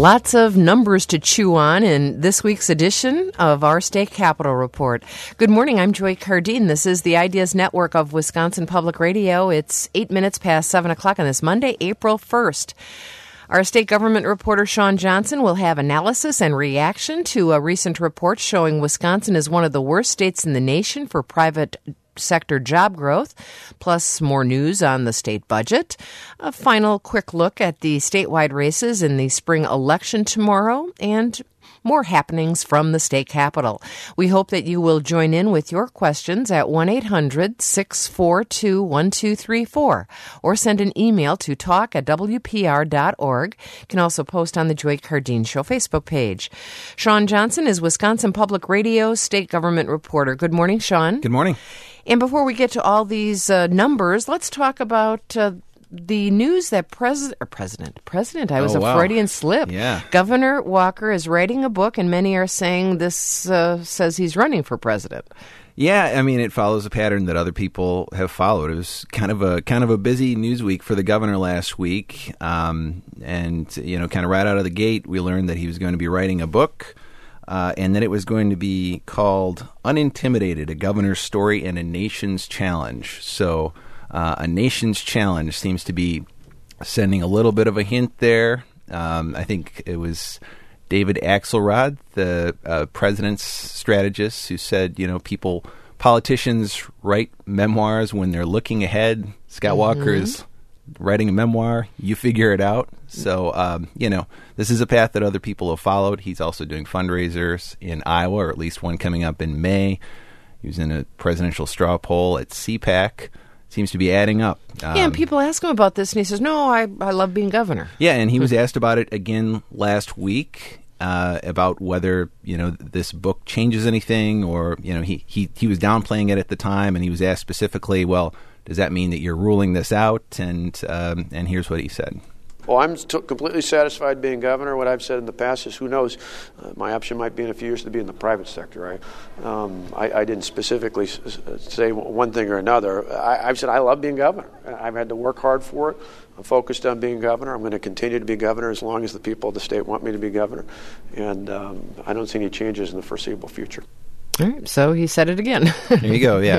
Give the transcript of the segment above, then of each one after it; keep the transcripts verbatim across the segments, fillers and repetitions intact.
Lots of numbers to chew on in this week's edition of our State Capitol Report. Good morning, I'm Joy Cardine. This is the Ideas Network of Wisconsin Public Radio. It's eight minutes past seven o'clock on this Monday, April first. Our state government reporter, Sean Johnson, will have analysis and reaction to a recent report showing Wisconsin is one of the worst states in the nation for private sector job growth, plus more news on the state budget. A final quick look at the statewide races in the spring election tomorrow, and more happenings from the state capitol. We hope that you will join in with your questions at one eight hundred six four two one two three four or send an email to talk at w p r dot org. You can also post on the Joy Cardine Show Facebook page. Sean Johnson is Wisconsin Public Radio state government reporter. Good morning, Sean. Good morning. And before we get to all these uh, numbers, let's talk about uh, the news that president, or president, president, I was oh, a wow. Freudian slip. Yeah. Governor Walker is writing a book, and many are saying this uh, says he's running for president. Yeah, I mean, it follows a pattern that other people have followed. It was kind of a kind of a busy news week for the governor last week, um, and you know, kind of right out of the gate, we learned that he was going to be writing a book. Uh, and that it was going to be called Unintimidated, A Governor's Story and a Nation's Challenge. So uh, a Nation's Challenge seems to be sending a little bit of a hint there. Um, I think it was David Axelrod, the uh, president's strategist, who said, you know, people, politicians write memoirs when they're looking ahead. Scott mm-hmm. Walker is writing a memoir, you figure it out. So, um, you know, this is a path that other people have followed. He's also doing fundraisers in Iowa, or at least one coming up in May. He was in a presidential straw poll at C PAC. Seems to be adding up. Um, yeah, and people ask him about this, and he says, no, I, I love being governor. Yeah, and he was asked about it again last week, uh, about whether, you know, this book changes anything, or, you know, he, he, he was downplaying it at the time, and he was asked specifically, well, does that mean that you're ruling this out? And um, and here's what he said. Well, I'm t- completely satisfied being governor. What I've said in the past is, who knows, uh, my option might be in a few years to be in the private sector. I, um, I, I didn't specifically s- say one thing or another. I, I've said I love being governor. I've had to work hard for it. I'm focused on being governor. I'm going to continue to be governor as long as the people of the state want me to be governor. And um, I don't see any changes in the foreseeable future. All right, so he said it again. There you go, yeah.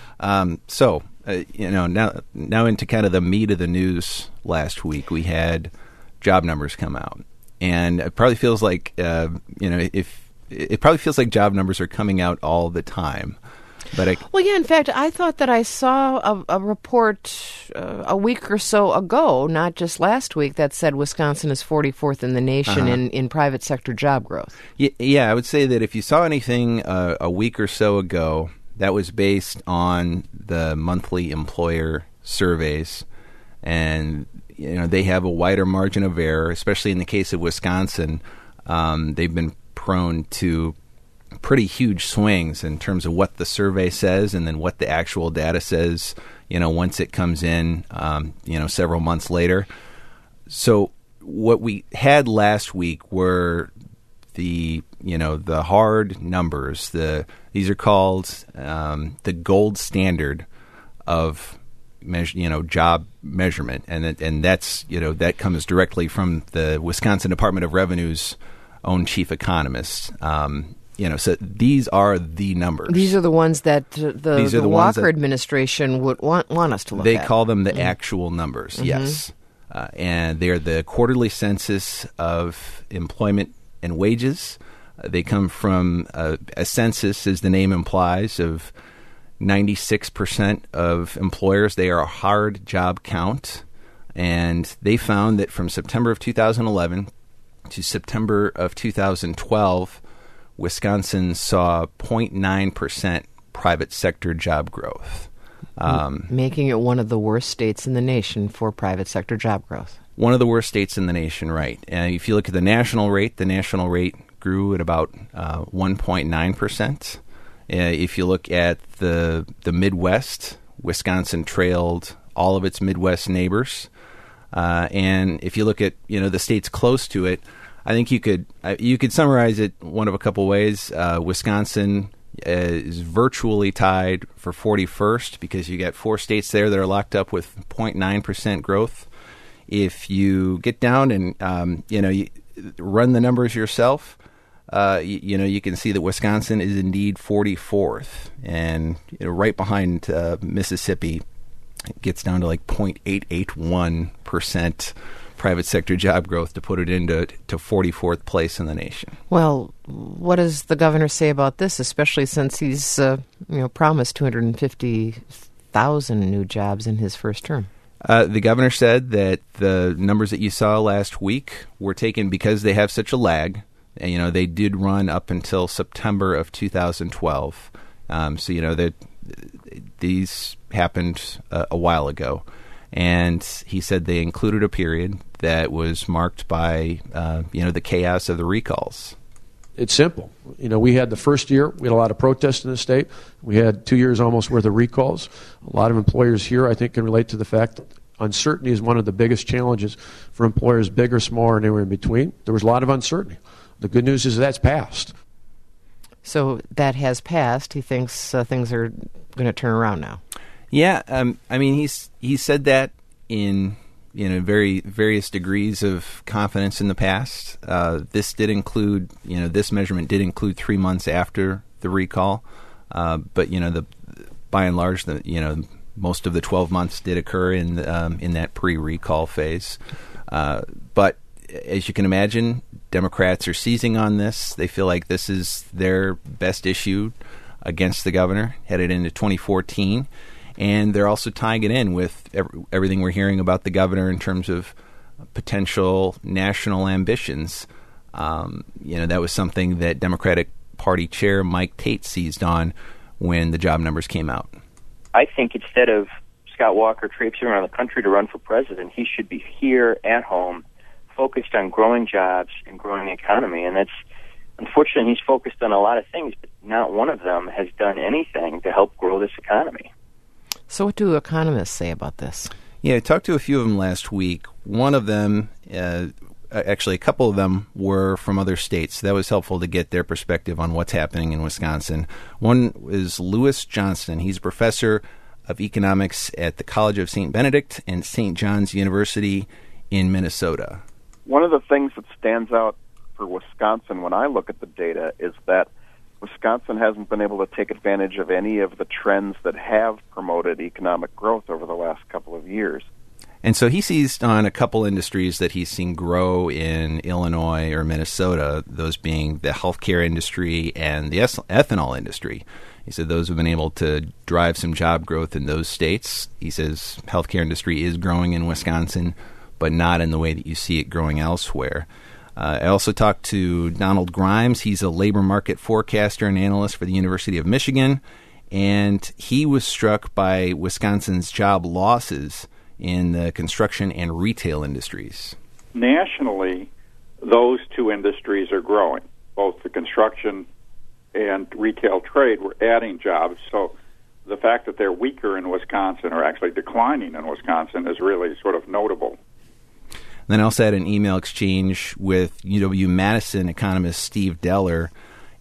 Um, so... Uh, you know, now now into kind of the meat of the news last week, we had job numbers come out. And it probably feels like, uh, you know, if it probably feels like job numbers are coming out all the time. But I, Well, yeah, in fact, I thought that I saw a, a report uh, a week or so ago, not just last week, that said Wisconsin is forty-fourth in the nation uh-huh. in, in private sector job growth. Yeah, yeah, I would say that if you saw anything uh, a week or so ago, that was based on the monthly employer surveys, and you know they have a wider margin of error, especially in the case of Wisconsin. Um, they've been prone to pretty huge swings in terms of what the survey says and then what the actual data says, you know, once it comes in, um, you know, several months later. So what we had last week were the, you know, the hard numbers. The these are called um, the gold standard of measure, you know, job measurement, and it, and that's you know that comes directly from the Wisconsin Department of Revenue's own chief economist. Um, you know, so these are the numbers. These are the ones that uh, the, These are the, the ones Walker that administration would want want us to look they at. They call them the mm-hmm. actual numbers. Mm-hmm. Yes, uh, and they're the quarterly census of employment and wages. Uh, they come from uh, a census, as the name implies, of ninety-six percent of employers. They are a hard job count. And they found that from September of two thousand eleven to September of two thousand twelve, Wisconsin saw zero point nine percent private sector job growth. Um, Making it one of the worst states in the nation for private sector job growth. One of the worst states in the nation, right. And if you look at the national rate, the national rate grew at about uh, one point nine percent. Uh, if you look at the the Midwest, Wisconsin trailed all of its Midwest neighbors. Uh, and if you look at, you know, the states close to it, I think you could uh, you could summarize it one of a couple ways. Uh, Wisconsin uh, is virtually tied for forty-first because you got four states there that are locked up with zero point nine percent growth. If you get down and, um, you know, you, run the numbers yourself, uh, you, you know, you can see that Wisconsin is indeed forty-fourth, and you know, right behind uh, Mississippi, it gets down to like zero point eight eight one percent private sector job growth to put it into to forty-fourth place in the nation. Well, what does the governor say about this, especially since he's uh, you know promised two hundred fifty thousand new jobs in his first term? Uh, the governor said that the numbers that you saw last week were taken because they have such a lag. And, you know, they did run up until September of two thousand twelve. Um, so, you know, that these happened uh, a while ago. And he said they included a period that was marked by, uh, you know, the chaos of the recalls. It's simple. You know, we had the first year, we had a lot of protests in the state. We had two years almost worth of recalls. A lot of employers here, I think, can relate to the fact that uncertainty is one of the biggest challenges for employers, big or small or anywhere in between. There was a lot of uncertainty. The good news is that's passed. So that has passed. He thinks uh, things are going to turn around now. Yeah, um, I mean, he's he said that in you know very various degrees of confidence in the past. Uh, this did include, you know, this measurement did include three months after the recall, uh, but you know, the by and large, the you know most of the twelve months did occur in um, in that pre-recall phase. Uh, but as you can imagine, Democrats are seizing on this. They feel like this is their best issue against the governor headed into twenty fourteen. And they're also tying it in with every, everything we're hearing about the governor in terms of potential national ambitions. Um, you know, that was something that Democratic Party Chair Mike Tate seized on when the job numbers came out. I think instead of Scott Walker traipsing around the country to run for president, he should be here at home, focused on growing jobs and growing the economy. And that's, unfortunately, he's focused on a lot of things, but not one of them has done anything to help grow this economy. So what do economists say about this? Yeah, I talked to a few of them last week. One of them, uh, actually a couple of them, were from other states. That was helpful to get their perspective on what's happening in Wisconsin. One is Lewis Johnston. He's a professor of economics at the College of Saint Benedict and Saint John's University in Minnesota. One of the things that stands out for Wisconsin when I look at the data is that Wisconsin hasn't been able to take advantage of any of the trends that have promoted economic growth over the last couple of years. And so he seized on a couple industries that he's seen grow in Illinois or Minnesota, those being the healthcare industry and the ethanol industry. He said those have been able to drive some job growth in those states. He says healthcare industry is growing in Wisconsin, but not in the way that you see it growing elsewhere. Uh, I also talked to Donald Grimes. He's a labor market forecaster and analyst for the University of Michigan, and he was struck by Wisconsin's job losses in the construction and retail industries. Nationally, those two industries are growing. Both the construction and retail trade were adding jobs, so the fact that they're weaker in Wisconsin or actually declining in Wisconsin is really sort of notable. Then I also had an email exchange with U W-Madison economist Steve Deller,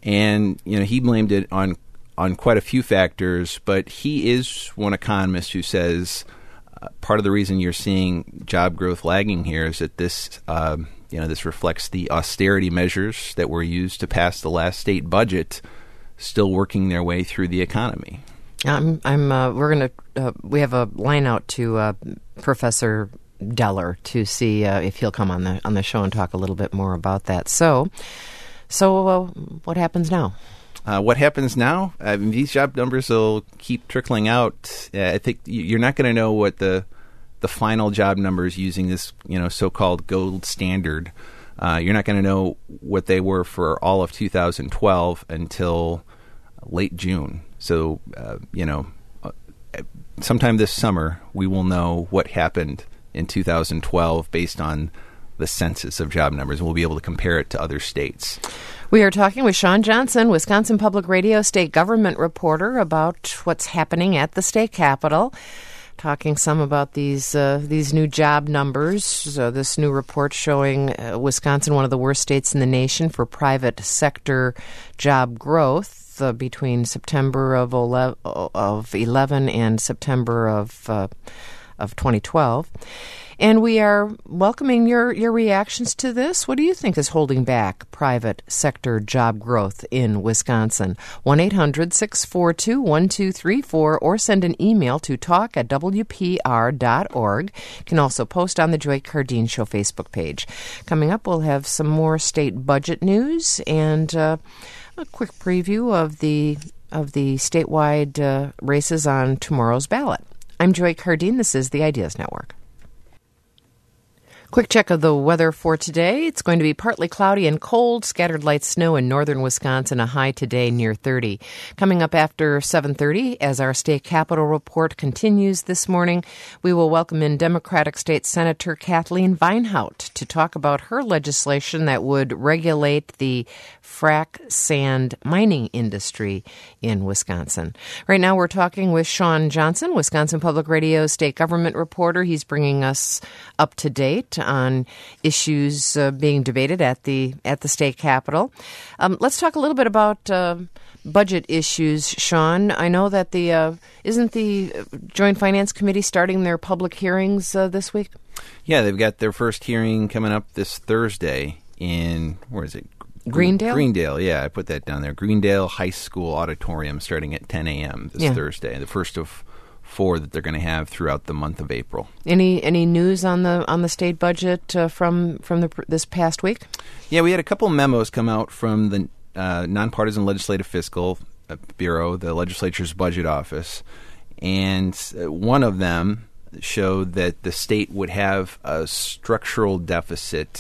and you know he blamed it on on quite a few factors, but he is one economist who says uh, part of the reason you're seeing job growth lagging here is that this uh, you know this reflects the austerity measures that were used to pass the last state budget still working their way through the economy. I'm I'm uh, we're gonna uh, we have a line out to uh, Professor Deller to see uh, if he'll come on the on the show and talk a little bit more about that. So, so uh, what happens now? Uh, what happens now? I mean, these job numbers will keep trickling out. Uh, I think you're not going to know what the the final job numbers using this, you know, so-called gold standard. Uh, you're not going to know what they were for all of two thousand twelve until late June. So, uh, you know, uh, sometime this summer we will know what happened in two thousand twelve based on the census of job numbers, and we'll be able to compare it to other states. We are talking with Shawn Johnson, Wisconsin Public Radio state government reporter, about what's happening at the state capitol, talking some about these uh, these new job numbers. So this new report showing uh, Wisconsin one of the worst states in the nation for private sector job growth uh, between September of eleven, of eleven and September of uh, of twenty twelve. And we are welcoming your, your reactions to this. What do you think is holding back private sector job growth in Wisconsin? one eight hundred six four two one two three four or send an email to talk at w p r dot org. You can also post on the Joy Cardeen Show Facebook page. Coming up, we'll have some more state budget news and uh, a quick preview of the of the statewide uh, races on tomorrow's ballot. I'm Joy Cardeen. This is the Ideas Network. Quick check of the weather for today. It's going to be partly cloudy and cold, scattered light snow in northern Wisconsin, a high today near thirty. Coming up after seven thirty, as our state capitol report continues this morning, we will welcome in Democratic State Senator Kathleen Vinehout to talk about her legislation that would regulate the frac sand mining industry in Wisconsin. Right now we're talking with Sean Johnson, Wisconsin Public Radio state government reporter. He's bringing us up to date on issues uh, being debated at the at the state capitol. Um, let's talk a little bit about uh, budget issues, Sean. I know that the uh, isn't the Joint Finance Committee starting their public hearings uh, this week? Yeah, they've got their first hearing coming up this Thursday in, where is it? Greendale? Greendale, yeah, I put that down there. Greendale High School Auditorium starting at ten a.m. this yeah. Thursday, the first of four that they're going to have throughout the month of April. Any any news on the on the state budget uh, from from the, this past week? Yeah, we had a couple memos come out from the uh, Nonpartisan Legislative Fiscal Bureau, the legislature's budget office, and uh, one of them showed that the state would have a structural deficit.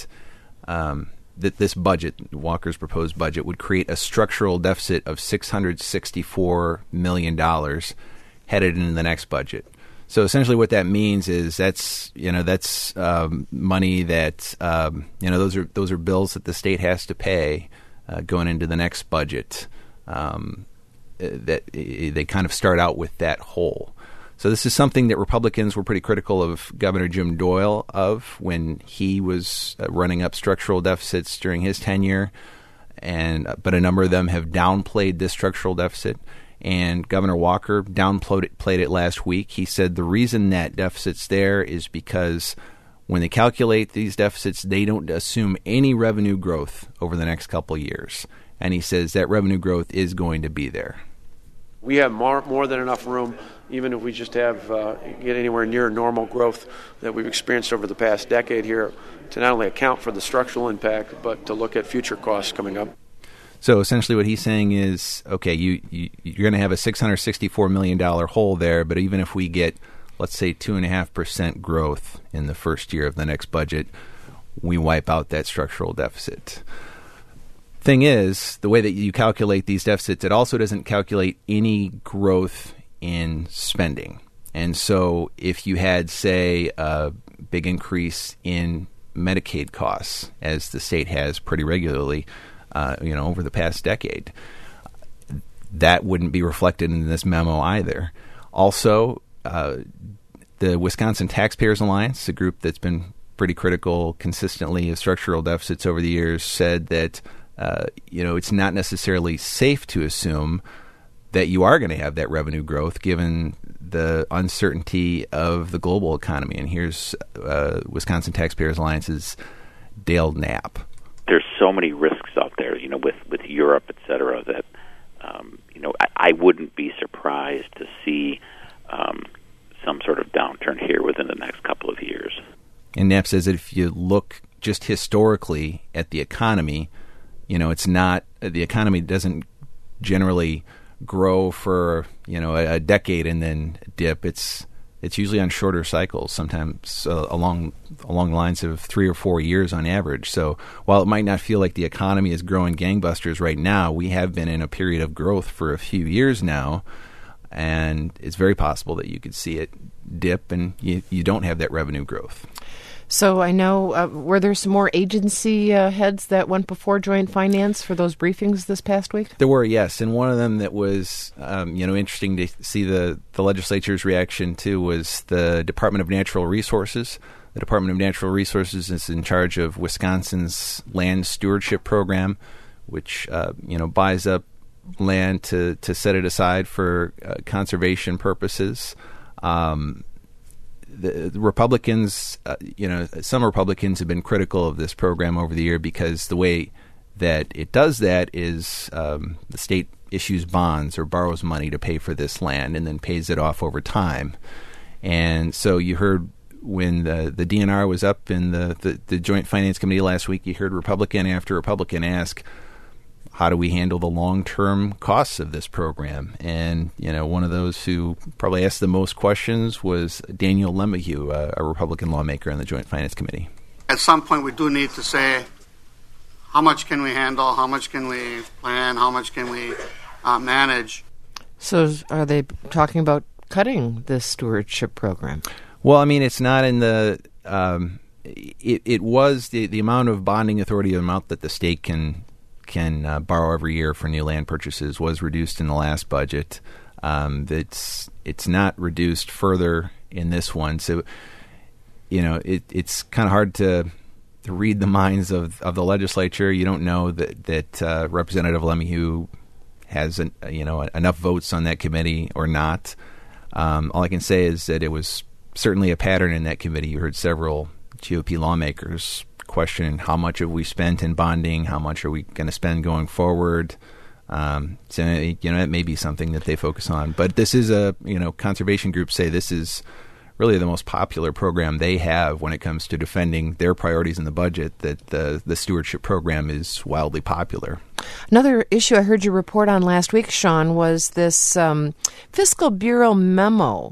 Um, that this budget, Walker's proposed budget, would create a structural deficit of six hundred sixty-four million dollars headed into the next budget. So essentially what that means is that's, you know, that's um, money that, um, you know, those are those are bills that the state has to pay uh, going into the next budget. Um, that uh, they kind of start out with that hole. So this is something that Republicans were pretty critical of Governor Jim Doyle of when he was uh, running up structural deficits during his tenure, and uh, but a number of them have downplayed this structural deficit. And Governor Walker downplayed it, played it last week. He said the reason that deficit's there is because when they calculate these deficits, they don't assume any revenue growth over the next couple of years. And he says that revenue growth is going to be there. We have more, more than enough room, even if we just have uh, get anywhere near normal growth that we've experienced over the past decade here, to not only account for the structural impact, but to look at future costs coming up. So essentially what he's saying is, okay, you, you, you're going to have a six hundred sixty-four million dollars hole there, but even if we get, let's say, two point five percent growth in the first year of the next budget, we wipe out that structural deficit. Thing is, the way that you calculate these deficits, it also doesn't calculate any growth in spending. And so if you had, say, a big increase in Medicaid costs, as the state has pretty regularly, uh, you know, over the past decade, that wouldn't be reflected in this memo either. Also, uh, the Wisconsin Taxpayers Alliance, a group that's been pretty critical consistently of structural deficits over the years, said that Uh, you know, it's not necessarily safe to assume that you are going to have that revenue growth given the uncertainty of the global economy. And here's uh, Wisconsin Taxpayers Alliance's Dale Knapp. There's so many risks out there, you know, with, with Europe, et cetera, that, um, you know, I, I wouldn't be surprised to see um, some sort of downturn here within the next couple of years. And Knapp says that if you look just historically at the economy, you know, it's not, the economy doesn't generally grow for, you know, a, a decade and then dip. It's it's usually on shorter cycles, sometimes uh, along along the lines of three or four years on average. So while it might not feel like the economy is growing gangbusters right now, we have been in a period of growth for a few years now, and it's very possible that you could see it dip and you, you don't have that revenue growth. So I know, uh, were there some more agency uh, heads that went before Joint Finance for those briefings this past week? There were, yes. And one of them that was, um, you know, interesting to see the, the legislature's reaction to was the Department of Natural Resources. The Department of Natural Resources is in charge of Wisconsin's land stewardship program, which, uh, you know, buys up land to, to set it aside for uh, conservation purposes. Um the, the Republicans, uh, you know, some Republicans have been critical of this program over the year because the way that it does that is um, the state issues bonds or borrows money to pay for this land and then pays it off over time. And so you heard when the, the D N R was up in the, the, the Joint Finance Committee last week, you heard Republican after Republican ask, how do we handle the long-term costs of this program? And, you know, one of those who probably asked the most questions was Daniel Lemahue, uh, a Republican lawmaker on the Joint Finance Committee. At some point, we do need to say, how much can we handle? How much can we plan? How much can we uh, manage? So are they talking about cutting this stewardship program? Well, I mean, it's not in the um, – it, it was the, the amount of bonding authority, the amount that the state can – can uh, borrow every year for new land purchases was reduced in the last budget. Um, it's it's not reduced further in this one. So, you know, it, it's kind of hard to to read the minds of, of the legislature. You don't know that that uh, Representative Lemahue has an, you know enough votes on that committee or not. Um, all I can say is that it was certainly a pattern in that committee. You heard several G O P lawmakers question how much have we spent in bonding, how much are we going to spend going forward. Um, so, you know, it may be something that they focus on. But this is a, you know, conservation groups say this is really the most popular program they have when it comes to defending their priorities in the budget, that the, the stewardship program is wildly popular. Another issue I heard you report on last week, Sean, was this um, Fiscal Bureau memo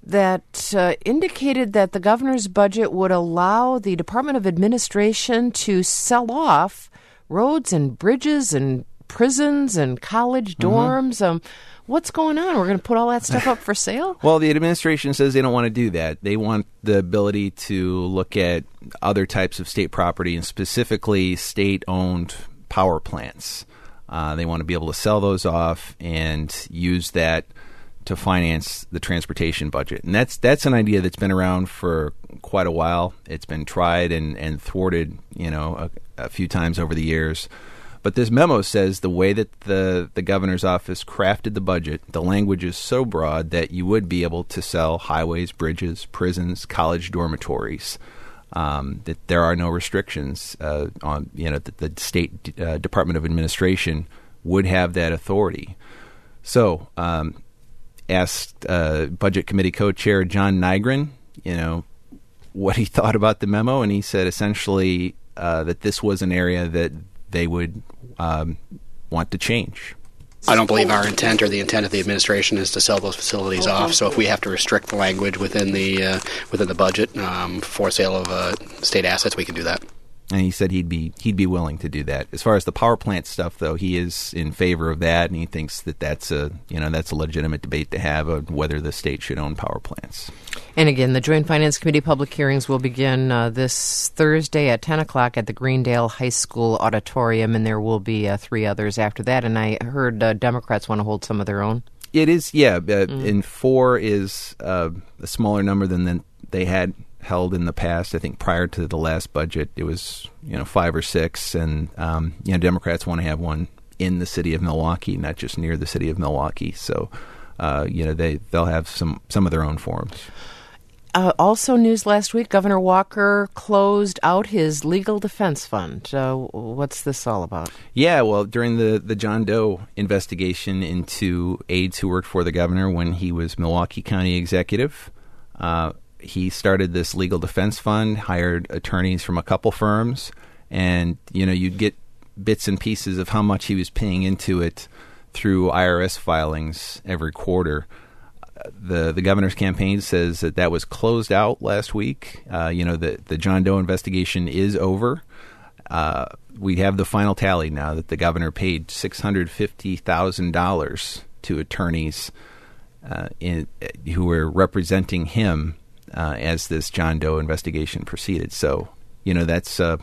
that uh, indicated that the governor's budget would allow the Department of Administration to sell off roads and bridges and prisons and college dorms. Mm-hmm. Um, what's going on? We're going to put all that stuff up for sale? Well, the administration says they don't want to do that. They want the ability to look at other types of state property and specifically state-owned power plants. Uh, they want to be able to sell those off and use that to finance the transportation budget. And that's that's an idea that's been around for quite a while. It's been tried and, and thwarted, you know, a, a few times over the years. But this memo says the way that the, the governor's office crafted the budget, the language is so broad that you would be able to sell highways, bridges, prisons, college dormitories, um, that there are no restrictions uh, on, you know, that the state uh, Department of Administration would have that authority. So, um, asked uh, Budget Committee co-chair John Nygren, you know, what he thought about the memo, and he said essentially uh, that this was an area that they would um, want to change. I don't believe our intent or the intent of the administration is to sell those facilities off. So if we have to restrict the language within the uh, within the budget um, for sale of uh, state assets, we can do that. And he said he'd be he'd be willing to do that. As far as the power plant stuff, though, he is in favor of that, and he thinks that that's a you know that's a legitimate debate to have of whether the state should own power plants. And again, the Joint Finance Committee public hearings will begin uh, this Thursday at ten o'clock at the Greendale High School auditorium, and there will be uh, three others after that. And I heard uh, Democrats want to hold some of their own. It is, yeah. Uh, mm. And four is uh, a smaller number than, than they had held in the past. I think prior to the last budget, it was you know five or six, and um, you know Democrats want to have one in the city of Milwaukee, not just near the city of Milwaukee. So uh, you know they they'll have some some of their own forums. Uh, also, news last week: Governor Walker closed out his legal defense fund. Uh, what's this all about? Yeah, well, during the the John Doe investigation into aides who worked for the governor when he was Milwaukee County executive. Uh, He started this legal defense fund, hired attorneys from a couple firms, and, you know, you'd get bits and pieces of how much he was paying into it through I R S filings every quarter. The the governor's campaign says that that was closed out last week. Uh, you know, the, the John Doe investigation is over. Uh, we have the final tally now that the governor paid six hundred fifty thousand dollars to attorneys uh, in, who were representing him Uh, as this John Doe investigation proceeded. So, you know, that's uh,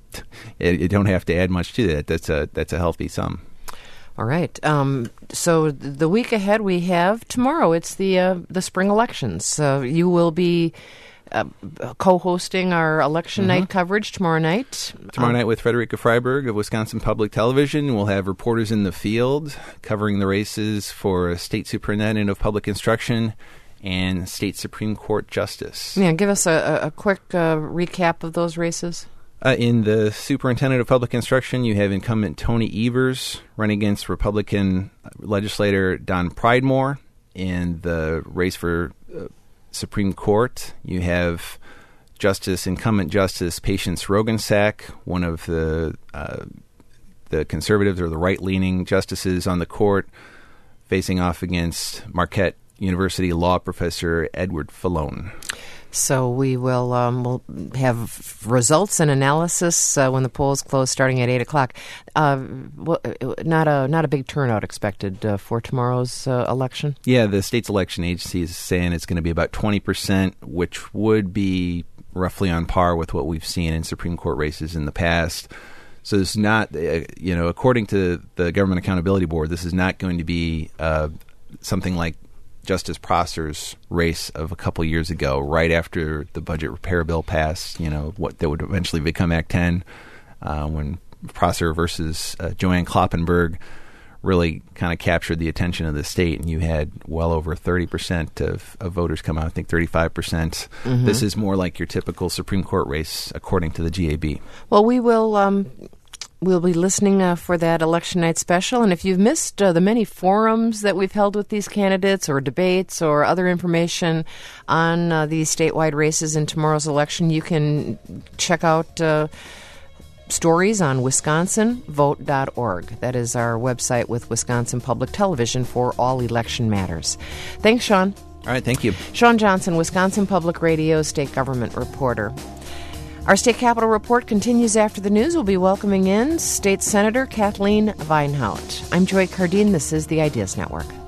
you, you don't have to add much to that. That's a that's a healthy sum. All right. Um, so the week ahead we have tomorrow. It's the uh, the spring elections. So you will be uh, co-hosting our election mm-hmm. night coverage tomorrow night. Tomorrow um, night with Frederica Freiberg of Wisconsin Public Television. We'll have reporters in the field covering the races for State Superintendent of Public Instruction and state Supreme Court justice. Yeah, give us a, a quick uh, recap of those races. Uh, in the Superintendent of Public Instruction, you have incumbent Tony Evers running against Republican legislator Don Pridemore. In the race for uh, Supreme Court, you have Justice, incumbent Justice Patience Roggensack, one of the uh, the conservatives or the right-leaning justices on the court, facing off against Marquette University law professor Edward Fallone. So we will um, we'll have results and analysis uh, when the polls close, starting at eight o'clock. Uh, not a not a big turnout expected uh, for tomorrow's uh, election. Yeah, the state's election agency is saying it's going to be about twenty percent, which would be roughly on par with what we've seen in Supreme Court races in the past. So it's not, uh, you know, according to the Government Accountability Board, this is not going to be uh, something like Justice Prosser's race of a couple years ago, right after the budget repair bill passed, you know, what that would eventually become Act ten, uh, when Prosser versus uh, Joanne Kloppenberg really kind of captured the attention of the state, and you had well over thirty percent of, of voters come out, I think thirty-five percent. Mm-hmm. This is more like your typical Supreme Court race, according to the G A B. Well, we will... Um We'll be listening uh, for that election night special. And if you've missed uh, the many forums that we've held with these candidates or debates or other information on uh, these statewide races in tomorrow's election, you can check out uh, stories on wisconsin vote dot org. That is our website with Wisconsin Public Television for all election matters. Thanks, Sean. All right, thank you. Sean Johnson, Wisconsin Public Radio state government reporter. Our State Capitol Report continues after the news. We'll be welcoming in State Senator Kathleen Weinhaut. I'm Joy Cardine. This is the Ideas Network.